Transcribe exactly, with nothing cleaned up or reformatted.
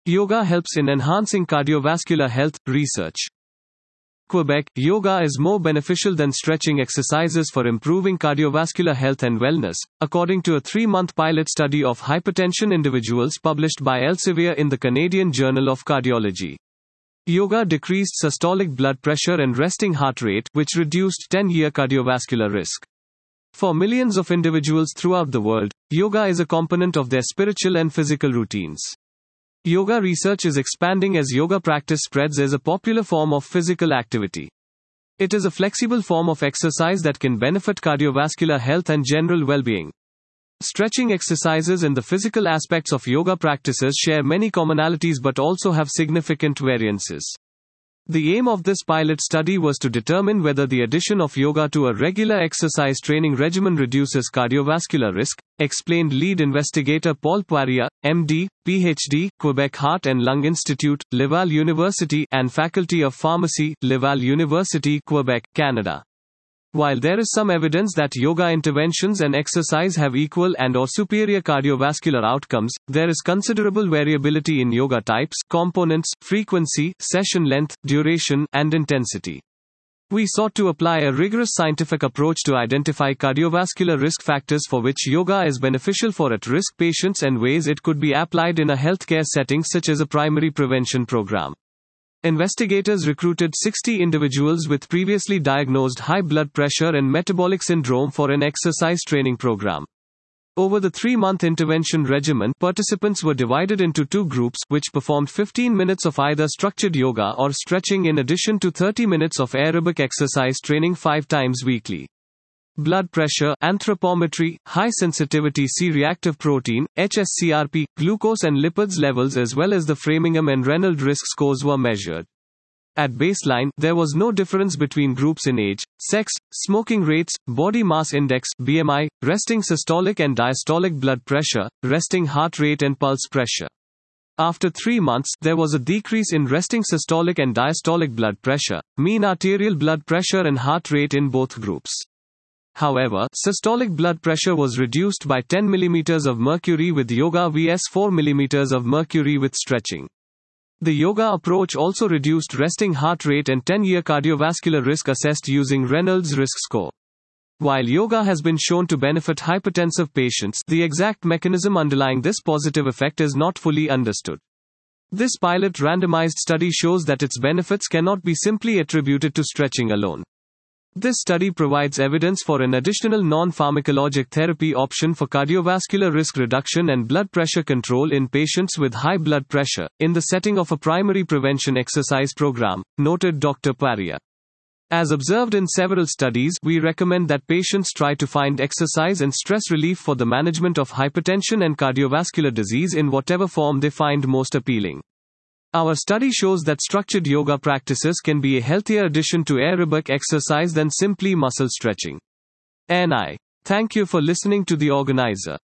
Yoga helps in enhancing cardiovascular health. Research. Quebec, yoga is more beneficial than stretching exercises for improving cardiovascular health and wellness, according to a three-month pilot study of hypertension individuals published by Elsevier in the Canadian Journal of Cardiology. Yoga decreased systolic blood pressure and resting heart rate, which reduced ten-year cardiovascular risk. For millions of individuals throughout the world, yoga is a component of their spiritual and physical routines. Yoga research is expanding as yoga practice spreads as a popular form of physical activity. It is a flexible form of exercise that can benefit cardiovascular health and general well-being. Stretching exercises and the physical aspects of yoga practices share many commonalities but also have significant variances. The aim of this pilot study was to determine whether the addition of yoga to a regular exercise training regimen reduces cardiovascular risk, explained lead investigator Paul Poirier, M D, P H D, Quebec Heart and Lung Institute, Laval University, and Faculty of Pharmacy, Laval University, Quebec, Canada. While there is some evidence that yoga interventions and exercise have equal and or superior cardiovascular outcomes, there is considerable variability in yoga types, components, frequency, session length, duration, and intensity. We sought to apply a rigorous scientific approach to identify cardiovascular risk factors for which yoga is beneficial for at-risk patients and ways it could be applied in a healthcare setting such as a primary prevention program. Investigators recruited sixty individuals with previously diagnosed high blood pressure and metabolic syndrome for an exercise training program. Over the three-month intervention regimen, participants were divided into two groups, which performed fifteen minutes of either structured yoga or stretching in addition to thirty minutes of aerobic exercise training five times weekly. Blood pressure, anthropometry, high-sensitivity C-reactive protein, H S C R P, glucose and lipids levels as well as the Framingham and Reynolds risk scores were measured. At baseline, there was no difference between groups in age, sex, smoking rates, body mass index, B M I, resting systolic and diastolic blood pressure, resting heart rate and pulse pressure. After three months, there was a decrease in resting systolic and diastolic blood pressure, mean arterial blood pressure and heart rate in both groups. However, systolic blood pressure was reduced by ten millimeters of mercury with yoga versus four millimeters of mercury with stretching. The yoga approach also reduced resting heart rate and ten-year cardiovascular risk assessed using Reynolds risk score. While yoga has been shown to benefit hypertensive patients, the exact mechanism underlying this positive effect is not fully understood. This pilot randomized study shows that its benefits cannot be simply attributed to stretching alone. This study provides evidence for an additional non-pharmacologic therapy option for cardiovascular risk reduction and blood pressure control in patients with high blood pressure, in the setting of a primary prevention exercise program, noted Doctor Poirier. As observed in several studies, we recommend that patients try to find exercise and stress relief for the management of hypertension and cardiovascular disease in whatever form they find most appealing. Our study shows that structured yoga practices can be a healthier addition to aerobic exercise than simply muscle stretching. N I. Thank you for listening to the organizer.